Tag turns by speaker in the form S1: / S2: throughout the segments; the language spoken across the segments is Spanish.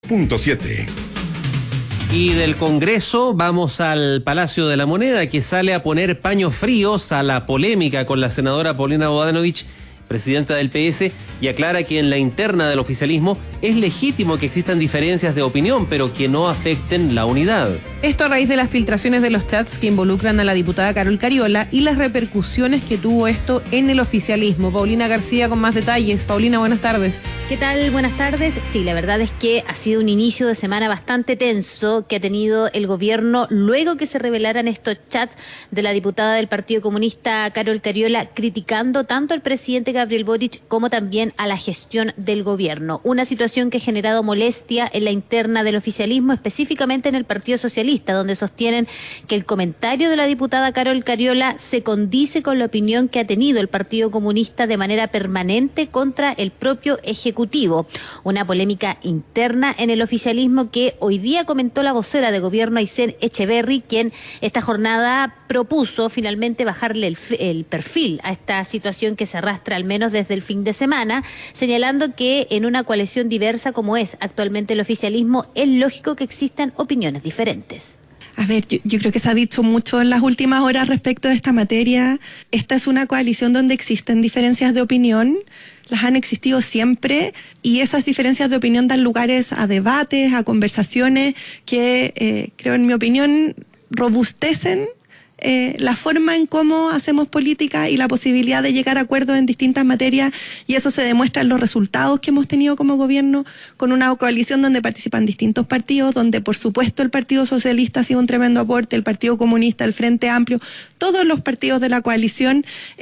S1: Y del Congreso vamos al Palacio de la Moneda, que sale a poner paños fríos a la polémica con la senadora Paulina Bodanovich, presidenta del PS, y aclara que en la interna del oficialismo es legítimo que existan diferencias de opinión, pero que no afecten la unidad.
S2: Esto a raíz de las filtraciones de los chats que involucran a la diputada Carol Cariola y las repercusiones que tuvo esto en el oficialismo. Paulina García con más detalles. Paulina, buenas tardes.
S3: ¿Qué tal? Buenas tardes. Sí, la verdad es que ha sido un inicio de semana bastante tenso que ha tenido el gobierno luego que se revelaran estos chats de la diputada del Partido Comunista Carol Cariola criticando tanto al presidente Gabriel Boric como también a la gestión del gobierno. Una situación que ha generado molestia en la interna del oficialismo, específicamente en el Partido Socialista, donde sostienen que el comentario de la diputada Carol Cariola se condice con la opinión que ha tenido el Partido Comunista de manera permanente contra el propio Ejecutivo. Una polémica interna en el oficialismo que hoy día comentó la vocera de gobierno Aysén Echeverri, quien esta jornada propuso finalmente bajarle el perfil a esta situación que se arrastra al menos desde el fin de semana, señalando que en una coalición diversa como es actualmente el oficialismo, es lógico que existan opiniones diferentes.
S4: A ver, yo creo que se ha dicho mucho en las últimas horas respecto de esta materia. Esta es una coalición donde existen diferencias de opinión, las han existido siempre, y esas diferencias de opinión dan lugares a debates, a conversaciones que, creo en mi opinión, robustecen la forma en cómo hacemos política y la posibilidad de llegar a acuerdos en distintas materias, y eso se demuestra en los resultados que hemos tenido como gobierno con una coalición donde participan distintos partidos, donde por supuesto el Partido Socialista ha sido un tremendo aporte, el Partido Comunista, el Frente Amplio, todos los partidos de la coalición,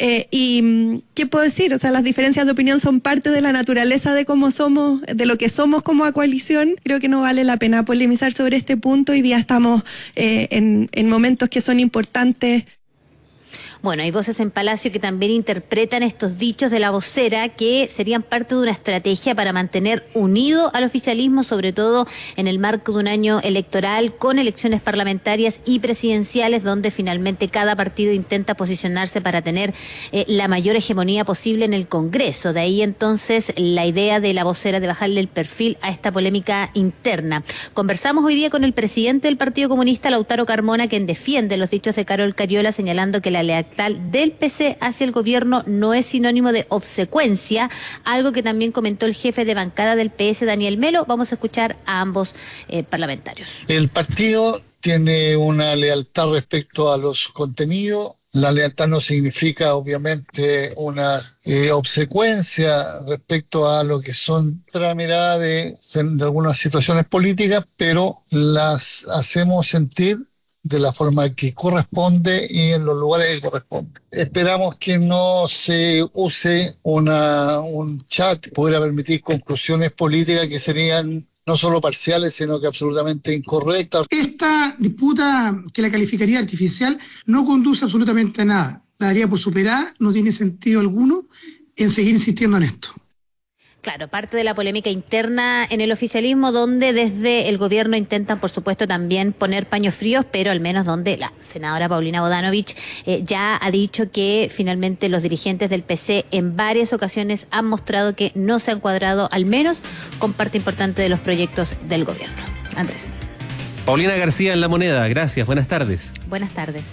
S4: y ¿qué puedo decir? O sea, las diferencias de opinión son parte de la naturaleza de cómo somos, de lo que somos como coalición. Creo que no vale la pena polemizar sobre este punto. Hoy día estamos en momentos que son importantes.
S3: Bueno, hay voces en Palacio que también interpretan estos dichos de la vocera que serían parte de una estrategia para mantener unido al oficialismo, sobre todo en el marco de un año electoral con elecciones parlamentarias y presidenciales, donde finalmente cada partido intenta posicionarse para tener la mayor hegemonía posible en el Congreso. De ahí entonces la idea de la vocera de bajarle el perfil a esta polémica interna. Conversamos hoy día con el presidente del Partido Comunista, Lautaro Carmona, quien defiende los dichos de Carol Cariola, señalando que la lealtad del PC hacia el gobierno no es sinónimo de obsecuencia, algo que también comentó el jefe de bancada del PS, Daniel Melo. Vamos a escuchar a ambos parlamentarios.
S5: El partido tiene una lealtad respecto a los contenidos. La lealtad no significa obviamente una obsecuencia respecto a lo que son otra mirada de algunas situaciones políticas, pero las hacemos sentir de la forma que corresponde y en los lugares que corresponde. Esperamos que no se use un chat que pudiera permitir conclusiones políticas que serían no solo parciales, sino que absolutamente incorrectas.
S6: Esta disputa, que la calificaría artificial, no conduce absolutamente a nada. La daría por superada, no tiene sentido alguno en seguir insistiendo en esto.
S3: Claro, parte de la polémica interna en el oficialismo, donde desde el gobierno intentan, por supuesto, también poner paños fríos, pero al menos donde la senadora Paulina Bodanovich ya ha dicho que finalmente los dirigentes del PC en varias ocasiones han mostrado que no se han cuadrado, al menos con parte importante de los proyectos del gobierno. Andrés.
S1: Paulina García en La Moneda, gracias, buenas tardes.
S3: Buenas tardes.